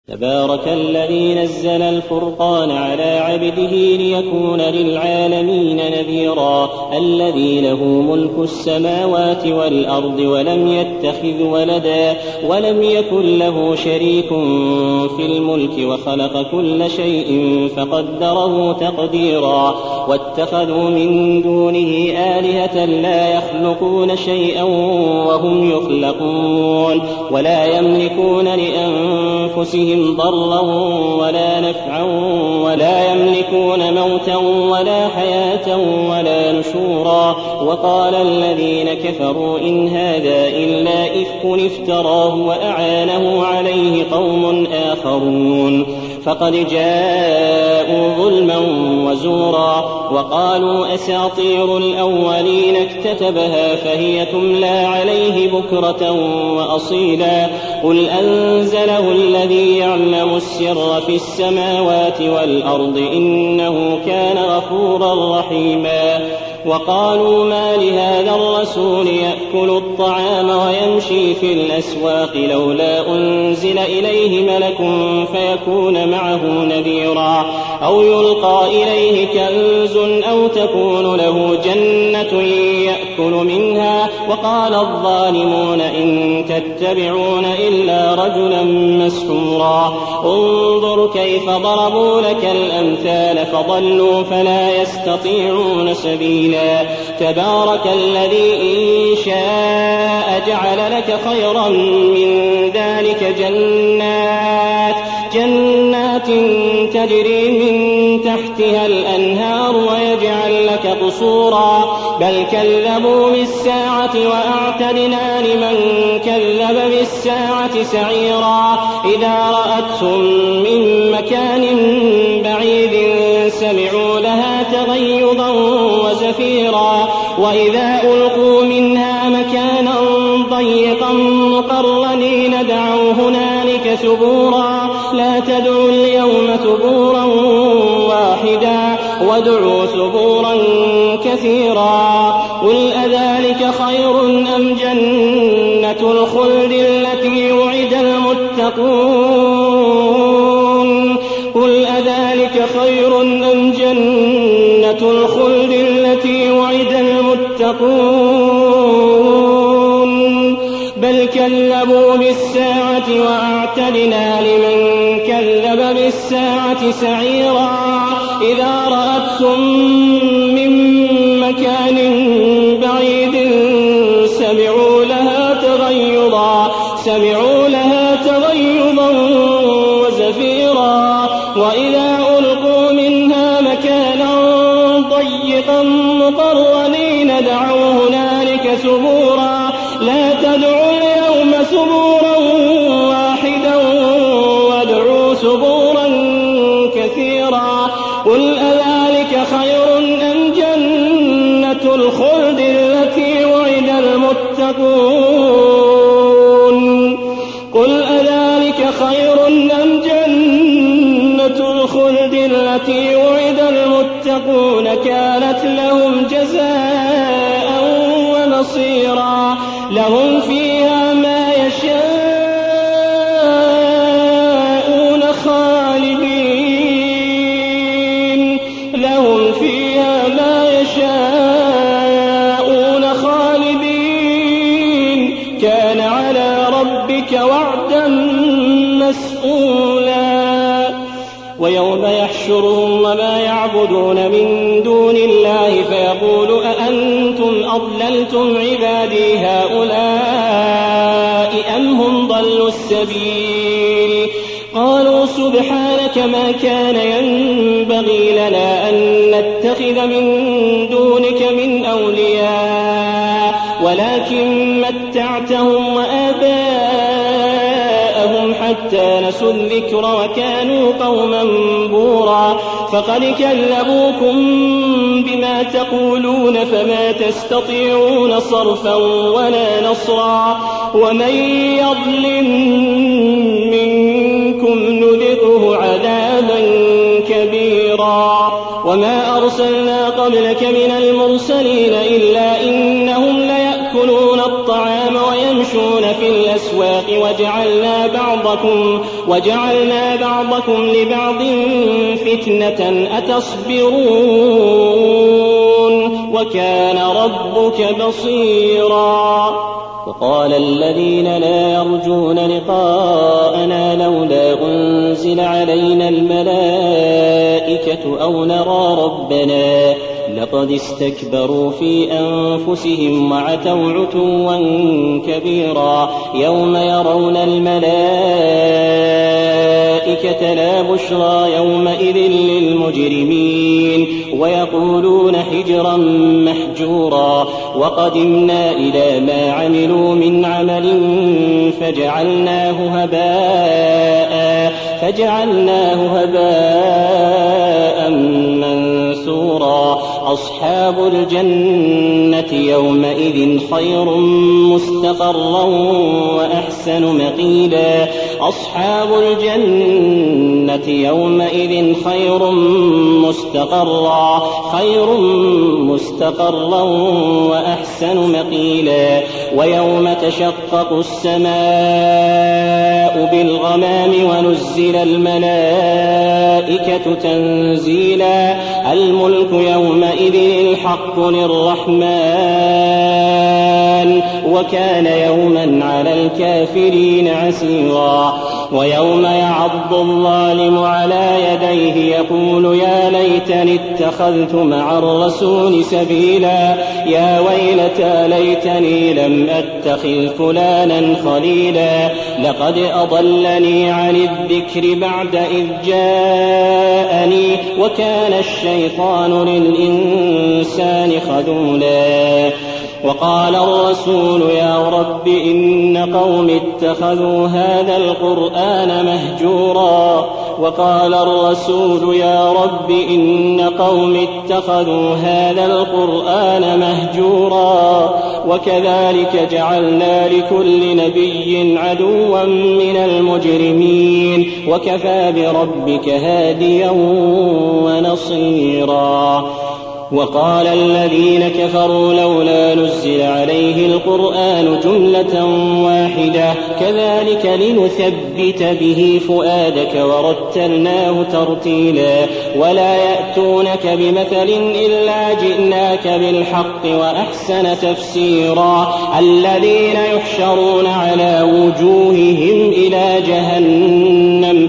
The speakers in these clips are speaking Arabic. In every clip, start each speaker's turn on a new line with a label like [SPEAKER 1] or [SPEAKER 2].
[SPEAKER 1] تبارك الذي نزل الفرقان على عبده ليكون للعالمين نذيرا الذي له ملك السماوات والأرض ولم يتخذ ولدا ولم يكن له شريك في الملك وخلق كل شيء فقدره تقديرا واتخذوا من دونه آلهة لا يخلقون شيئا وهم يخلقون ولا يملكون لأنفسهم ضرا ولا نفعا ولا يملكون موتا ولا حياة ولا نشورا وقال الذين كفروا إن هذا إلا إفك افتراه وأعانه عليه قوم آخرون فقد جاءوا ظلما وزورا وقالوا أساطير الأولين اكتتبها فهي تملى عليه بكرة وأصيلا قل أنزله الذي يعلم السر في السماوات والأرض إنه كان غفورا رحيما وقالوا ما لهذا الرسول يأكل الطعام ويمشي في الأسواق لولا أنزل إليه ملك فيكون معه نذيرا أو يلقى إليه كنز أو تكون له جنة يأكل منها وقال الظالمون إن تتبعون إلا رجلا مسحورا انظر كيف ضربوا لك الأمثال فضلوا فلا يستطيعون سبيلا تبارك الذي إن شاء جعل لك خيرا من ذلك جنات تجري من تحتها الأنهار ويجعل لك قصورا بل كذبوا بالساعة وأعتدنا لمن كذب بالساعة سعيرا إذا رأتهم من مكان بعيد سمعوا لها تغيظا وزفيرا وإذا ألقوا منها مكانا ضيقا مقرنين دعوا هنالك ثبورا لا تدعوا اليوم ثبورا واحدا وادعوا ثبورا كثيرا قل أذلك خير أم جنة الخلد التي وعد المتقون قل أذلك خير أم جنة الخلد التي وعد المتقون بل كذبوا بالساعة وأعتدنا لمن كذب بالساعة سعيرا إذا رأتهم من مكان بعيد سمعوا لها تغيظا وزفيرا وإذا ألقوا منها مكانا ضيقا مقرنين دعوا هنالك ثبورا لا تدعوا اليوم ثبورا واحدا وادعوا ثبورا كثيرا قل أذلك خير أم جنة الخلد التي وعد المتقون قل أذلك خير أم جنة الخلد التي وعد المتقون كانت لهم جزاء ومصيرا لهم فيها ما يشاءون خالدين كان على ربك وعدا مسئولا ويوم يحشرهم وما يعبدون من دون الله فيقول أأنتم أضللتم عبادي هؤلاء أم هم ضلوا السبيل قالوا سبحانك ما كان ينبغي لنا أن نتخذ من دونك من أولياء ولكن متعتهم وآباءهم حتى نسوا الذكر وكانوا قوما بورا فقد كذبوكم بما تقولون فما تستطيعون صرفا ولا نصرا ومن يظلم منكم نذقه عذابا كبيرا وما أرسلنا قبلك من المرسلين إلا إنهم ليأكلون الطعام ويمشون في الأسواق الأسواق وجعلنا بعضكم لبعض فتنة أتصبرون وكان ربك بصيرا. وقال الذين لا يرجون لقاءنا لولا أنزل علينا الملائكة أو نرى ربنا لقد استكبروا في أنفسهم وعتوا عتوا كبيرا. يوم يرون الملائكة لا بشرى يومئذ للمجرمين ويقولون حجرا محجورا. وقدمنا إلى ما عملوا من عمل فجعلناه هباء منثورا. أصحاب الجنة يومئذ خير مستقرا وأحسن مقيلا. أصحاب الجنة يومئذ خير مستقرا وأحسن مقيلا. ويوم تشقق السماء بالغمام ونزل الملائكة تنزيلا. الملك يومئذ الحق للرحمن وكان يوما على الكافرين عسيرا. ويوم يعض الظالم على يديه يقول يا ليتني اتخذت مع الرسول سبيلا. يا ويلتى ليتني لم أتخذ فلانا خليلا. لقد أضلني عن الذكر بعد إذ جاءني وكان الشيطان للإنسان خذولا. وقال الرسول يا رب إن قوم اتخذوا هذا القرآن مهجورا. وكذلك جعلنا لكل نبي عدوا من المجرمين وكفى بربك هاديا ونصيرا. وقال الذين كفروا لولا نزل عليه القرآن جملة واحدة كذلك لنثبت به فؤادك ورتلناه ترتيلا. ولا يأتونك بمثل إلا جئناك بالحق وأحسن تفسيرا. الذين يحشرون على وجوههم إلى جهنم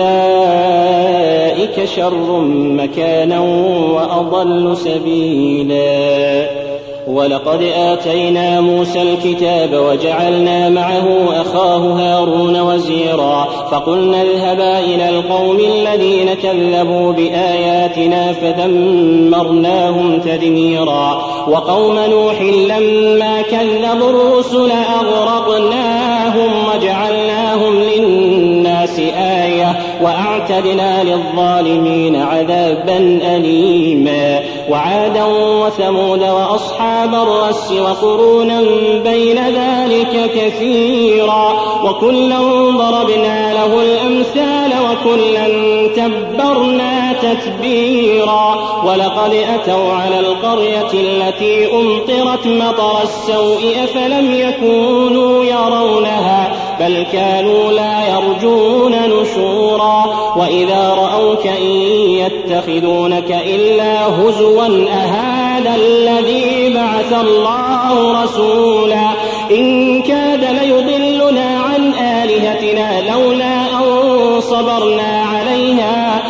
[SPEAKER 1] أولئك شر مكانا وأضل سبيلا. ولقد آتينا موسى الكتاب وجعلنا معه أخاه هارون وزيرا. فقلنا اذهبا إلى القوم الذين كذبوا بآياتنا فدمرناهم تدميرا. وقوم نوح لما كذبوا الرسل أغرقناهم وجعلناهم للناس آية وأعتدنا للظالمين عذابا أليما. وعادا وثمود وأصحاب الرس وقرونا بين ذلك كثيرا. وكلا ضربنا له الأمثال وكلا تبرنا تتبيرا. ولقد أتوا على القرية التي أمطرت مطر السوء أفلم يكونوا يرونها بل كانوا لا يرجون نشورا. وإذا رأوك إن يتخذونك إلا هزوا أهذا الذي بعث الله رسولا. إن كاد ليضلنا عن آلهتنا لولا أن صبرنا عليها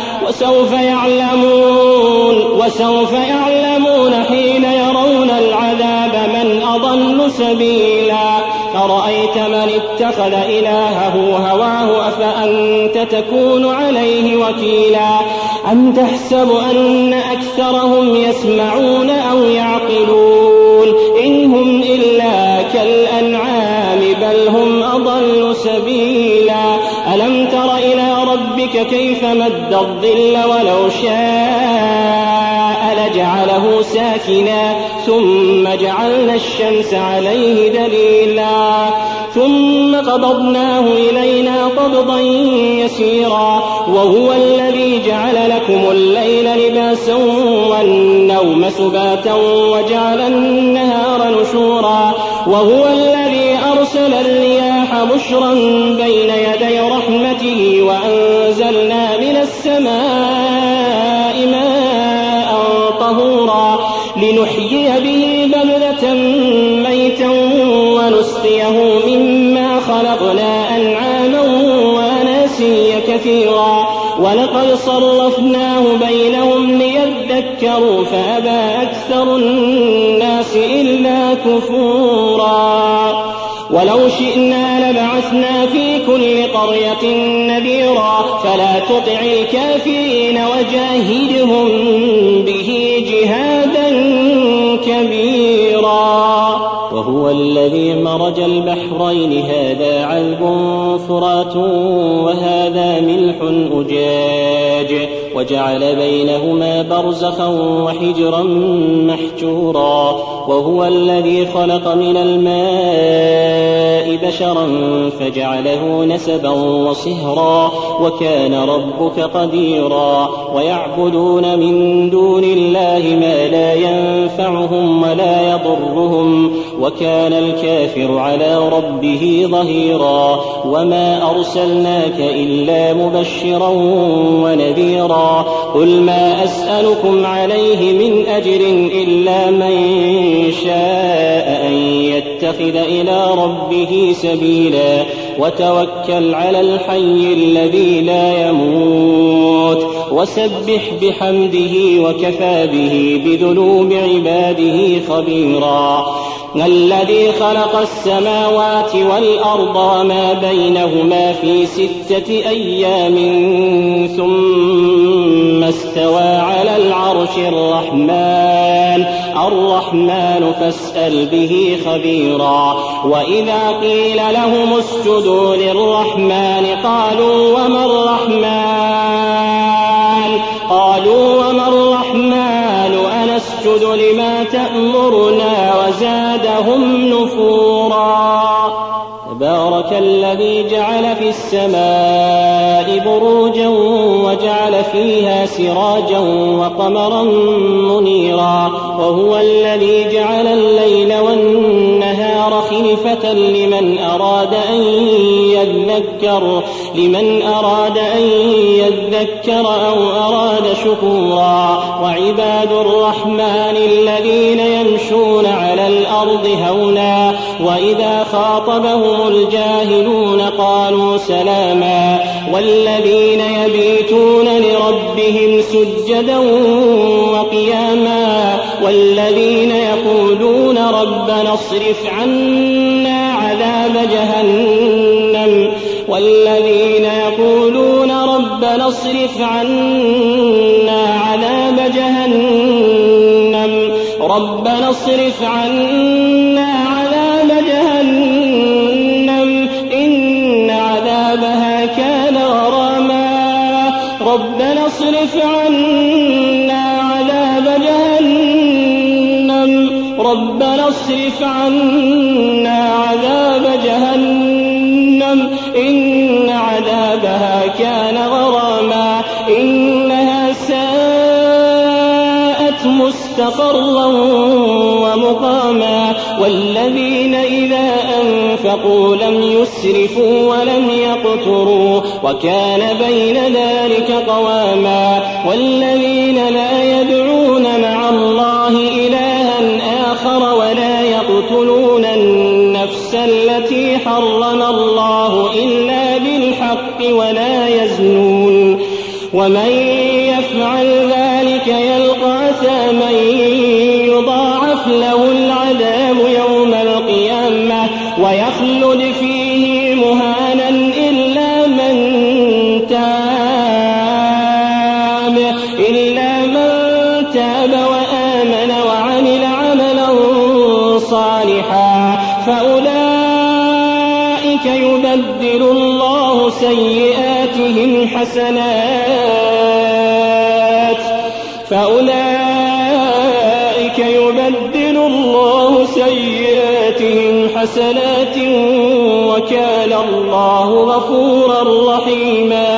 [SPEAKER 1] وسوف يعلمون حين يرون العذاب من أضل سبيلا. أرأيت من اتخذ إلهه هواه أفأنت تكون عليه وكيلا. أم تحسب أن أكثرهم يسمعون أو يعقلون إن هم إلا كالأنعام بل هم أضل سبيلا. ألم تر إلى ربك كيف مد الظل ولو شاء لجعله ساكنا ثم جعلنا الشمس عليه دليلا ثم قبضناه إلينا قبضا يسيرا. وهو الذي جعل لكم الليل لباسا والنوم سباتا وجعل النهار نشورا. وهو الذي أرسل الرياح الرياح بشرا بين يدي رحمته وأنزلنا من السماء ماء طهورا لنحيي به بلدة ميتا ونسقيه مما خلقنا أنعاما وأناسيا كثيرا ولقد صرفناه بينهم ليذكروا فأبى أكثر الناس إلا كفورا ولو شئنا لبعثنا في كل قرية نذيرا فلا تطع الكافرين وجاهدهم به جهادا كبيرا وهو الذي مرج البحرين هذا عذب فرات وهذا ملح أجاج وجعل بينهما برزخا وحجرا محجورا وهو الذي خلق من الماء بشرا فجعله نسبا وصهرا وكان ربك قديرا ويعبدون من دون الله ما لا ينفعهم ولا يضرهم وكان الكافر على ربه ظهيرا وما أرسلناك إلا مبشرا ونذيرا قل ما أسألكم عليه من أجر إلا من شاء أن يتخذ إلى ربه سبيلا وتوكل على الحي الذي لا يموت وسبح بحمده وكفى به بذنوب عباده خبيرا الذي خلق السماوات والأرض وما بينهما في 6 أيام ثم استوى على العرش الرحمن فاسأل به خبيرا وإذا قيل لهم اسجدوا للرحمن قالوا وما الرحمن أنسجد لما تأمرنا وزادهم نفورا تبارك الذي جعل في السماء بروجا وجعل فيها سراجا وقمرا منيرا وهو الذي جعل الليل والنهار خلفة لمن أراد أن يذكر أو أراد شكورا وعباد الرحمن الذين يمشون على الأرض هونا وإذا خاطبهم الجاهلون قالوا سلاما والذين يبيتون لربهم سجدا وقياما والذين يقولون ربنا اصرف عنا عذاب جهنم إن عذابها كان غراما ربنا اصرف عنا عذاب جهنم إن عذابها كان غراما إنها ساءت مستقرا ومقاما والذين إذا أنفقوا لم يسرفوا ولم يقتروا وكان بين ذلك قواما والذين لا يدعون مع الله إلها آخر ولا يقتلون النفس التي حرم الله إلا بالحق ولا يزنون ومن يفعل ذلك يلقى أثاما يضاعف له العذاب يوم القيامة ويخلد فيه مهانا إلا من تاب وآمن وعمل عملا صالحا فأولئك يبدل الله سيئاتهم حسنات وكان الله غفورا رحيما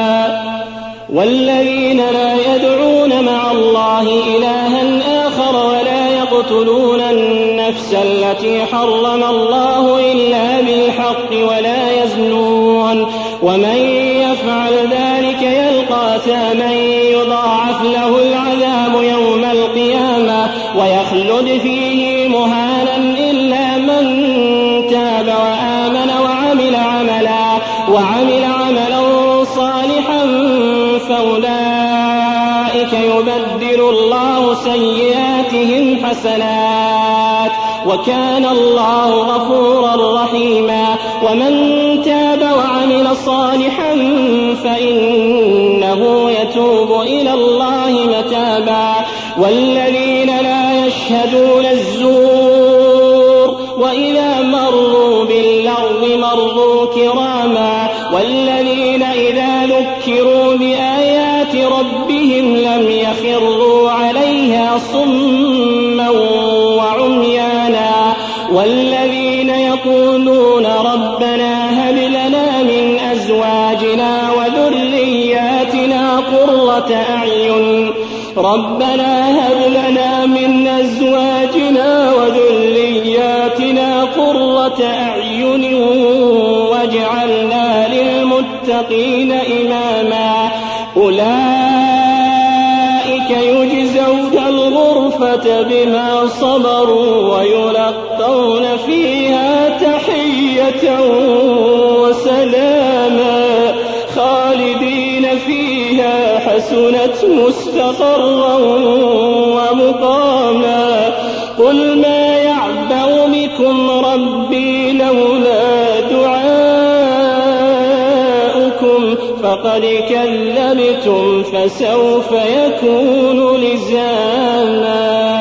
[SPEAKER 1] والذين لا يدعون مع الله إلها آخر ولا يقتلون النفس النفس التي حرم الله إلا بالحق ولا يزنون ومن يفعل ذلك يلقى أثاما يضاعف له العذاب يوم القيامة ويخلد فيه مهانا إلا من تاب وآمن وعمل عملا صالحا فأولئك يبدل الله سيئاتهم حسنات وكان الله غفورا رحيما ومن تاب وعمل صالحا فإنه يتوب إلى الله متابا والذين لا يشهدون الزور وإذا مروا باللغو مروا كراما والذين إذا ذكروا بآيات ربهم لم يخروا عليها صما وعميانا والذين يقولون ربنا هب لنا من أزواجنا وذرياتنا قرة أعين واجعلنا للمتقين إماما أولئك يجزون الغرفة بما صبروا ويلقون فيها تحية وسلاما خالدين فيها حسنت مستقرا ومقاما قل ما يعبأ بكم ربي لولا دعاؤكم فقد كذبتم فسوف يكون لزاما.